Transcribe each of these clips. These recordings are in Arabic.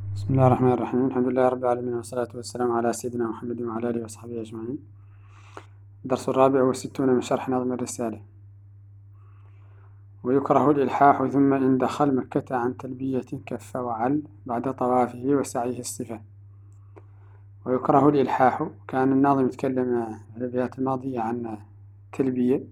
بسم الله الرحمن الرحيم. الحمد لله رب العالمين، والصلاة والسلام على سيدنا محمد وعلى آله وصحبه أجمعين. الدرس 64 من شرح نظم الرسالة. ويكره الإلحاح ثم إن دخل مكة عن تلبية كف وعل بعد طوافه وسعيه الصفة. ويكره الإلحاح، كان الناظم يتكلم في الأبيات الماضية عن تلبية،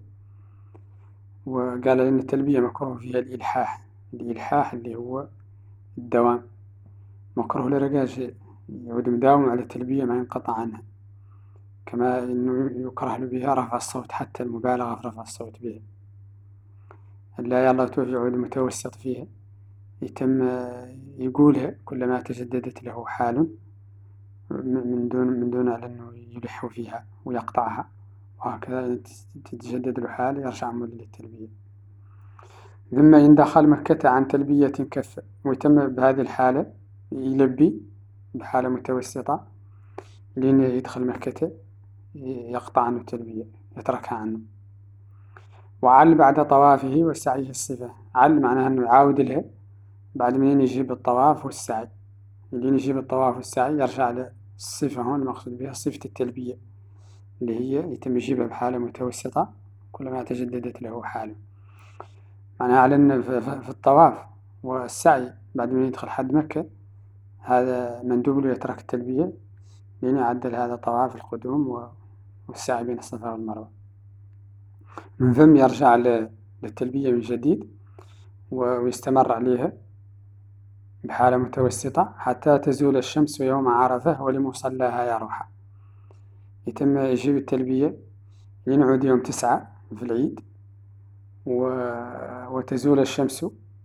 وقال إن التلبية مكروه فيها الإلحاح اللي هو الدوام، مكروه لرجاج يعود مداوم على التلبية ما ينقطع عنها، كما إنه يكره له بها رفع الصوت، حتى المبالغة في رفع الصوت به. لا يلا توفي يعود متوسط فيها، يتم يقولها كلما تجددت له حال من دون على أنه يلح فيها ويقطعها، وهكذا تتجدد له حال يرجع للتلبية. ثم إن دخل مكة عن تلبية كف، ويتم بهذه الحالة يلبي بحالة متوسطة لين يدخل مكة يقطع عنه التلبية، يتركها عنه. وعل بعد طوافه وسعيه الصفة، عل معناها أنه يعاود لها بعد منين يجيب الطواف والسعي، لين يجيب الطواف والسعي يرجع للصفة. هون المقصود بها صفة التلبية اللي هي يتم يجيبها بحالة متوسطة كلما تجددت له حاله. معناها على أن في الطواف والسعي بعد ما يدخل حد مكة هذا مندوب له يترك التلبية لين يعدل هذا طواف القدوم والسعي بين الصفا والمروة. من ثم يرجع للتلبية من جديد ويستمر عليها بحالة متوسطة حتى تزول الشمس يوم عرفة ولمصلاها يروح. يتم يجيب التلبية ينعود يوم 9 في العيد وتزول الشمس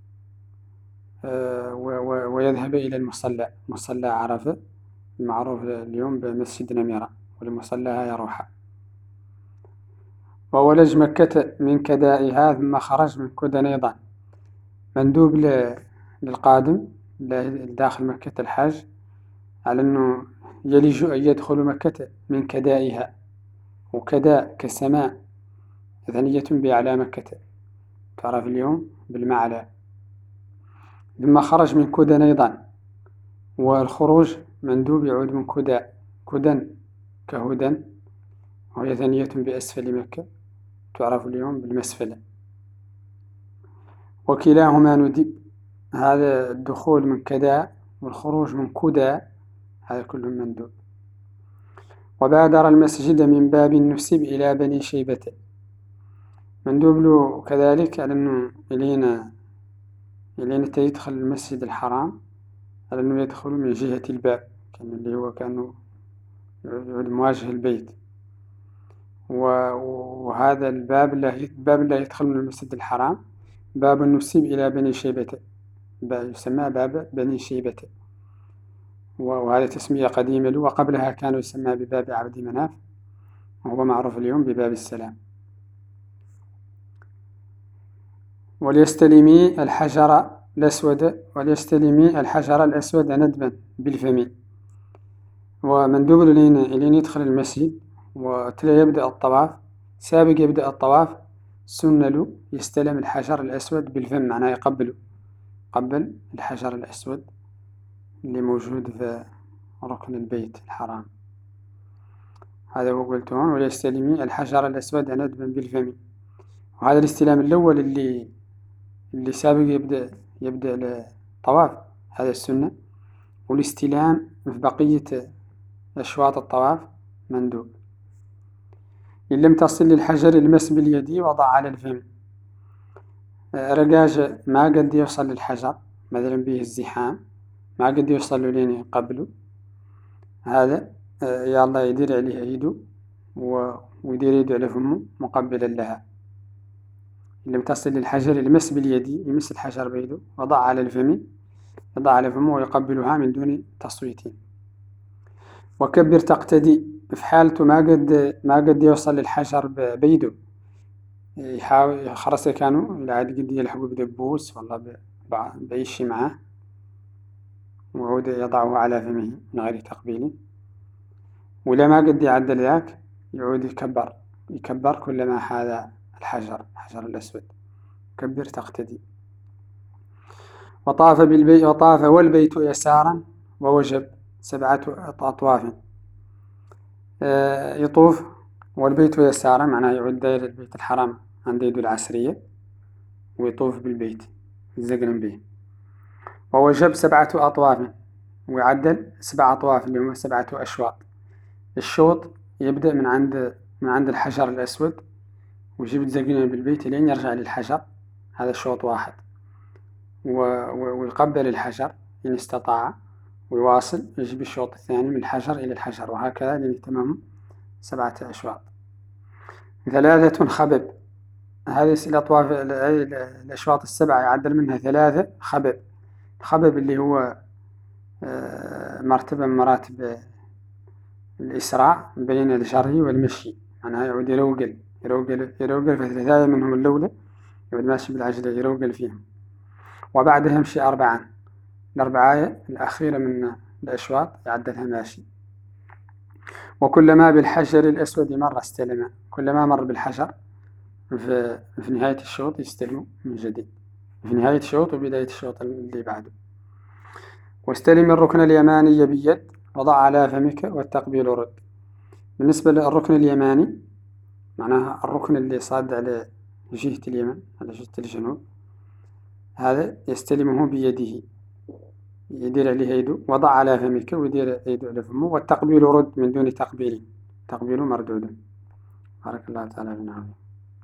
ويذهب إلى المصلى، مصلى عرفة المعروف اليوم بمسجد نميرة، ولمصلاها يروح. وولج مكة من كدائها ثم خرج من كدنيضان، مندوب للقادم داخل مكة الحاج على أنه يلج أن يدخل مكة من كدائها، وكداء كالسماء ثنية بأعلى مكة، تعرف اليوم بالمعلى. ثم خرج من كدنيضان، والخروج مندوب يعود من كداء، كدن كهدن، وهي ثنية بأسفل مكة، تعرف اليوم بالمسفلة. وكلاهما ندب، هذا الدخول من كداء والخروج من كداء هذا كله مندوب. وبادر المسجد من باب النسب إلى بني شيبة، مندوب له كذلك على أنه إلينا يدخل المسجد الحرام، على أنه يدخل من جهة الباب، كان اللي هو كأنه يعود مواجه البيت. وهذا الباب اللي يدخل من المسجد الحرام باب النسب إلى بني شيبة، يسمى باب بني شيبة، وهذه تسمية قديمة له، وقبلها كانوا يسمى بباب عبد مناف، وهو معروف اليوم بباب السلام. وليستلمي الحجر الأسود ندبا بالفم، ومندوب لين يدخل المسجد وتلا يبدأ الطواف، سابق يبدأ الطواف سنة له يستلم الحجر الأسود بالفم، معناه يقبل الحجر الأسود اللي موجود في ركن البيت الحرام. هذا هو قلته هون، وليستلمي الحجر الأسود ندبا بالفم. وهذا الاستلام الأول اللي سابق يبدأ الطواف، هذا السنة. والاستلام في بقية أشواط الطواف مندوب. إن لم تصل للحجر المس باليد وضع على الفم، رجاج ما قد يوصل للحجر مثلا به الزحام، ما قد يوصل له لين قبله، هذا يا الله يدير عليه يده ويدير يده على فمه مقبلا لها. إن لم تصل للحجر المس باليد، يمس الحجر بيده، وضع على الفم، يضع على فمه ويقبلها من دون تصويت. وكبر تقتدي، في حالته ما قد يوصل للحجر بيده، يحاول خرسة كانوا العاد قد يلحقوا بدبوس والله بأي شي معاه، وعود يضعه على فمه من غير تقبيل. ولا ما قد يعدل ذاك يعود يكبر كلما حاذى الحجر الأسود. كبر تقتدي. وطاف والبيت يسارا ووجب 7 أطواف. يطوف والبيت يساره، معناه يعود داير البيت الحرام عند يده العسرية ويطوف بالبيت يزقلم به. ووجب 7 أطواف، ويعدل 7 أطواف اللي هم 7 أشواط. الشوط يبدأ من عند الحجر الأسود ويجيب يزقلم بالبيت لين يرجع للحجر، هذا شوط واحد. ويقبل الحجر إن استطاع، ويواصل يجيب الشوط الثاني من الحجر إلى الحجر، وهكذا لتمام 7 أشواط. 3 خبب، هذه الأطواف الأشواط ال7 يعدل منها 3 خبب. الخبب اللي هو مرتبة من مراتب الإسراع بين الجري والمشي، معناها يعود يروقل ف3 منهم الأولى يعود ماشي بالعجلة يروقل فيهم، وبعدها يمشي 4، الأربعاية الأخيرة من الأشواط يعدلها ماشي. وكلما بالحجر الأسود مرة استلم، كلما مر بالحجر في نهاية الشوط يستلم من جديد، في نهاية الشوط وبداية الشوط اللي بعده. واستلم الركن اليماني بيد، وضع على فمك والتقبيل رد. بالنسبة للركن اليماني معناها الركن اللي صاد على جهة اليمن، على جهة الجنوب، هذا يستلمه بيده، يدير عليه يده، وضع على فمك ويدير يده على فمه. والتقبيل رد من دون تقبيل، تقبيل مردود. بارك الله تعالى بنا.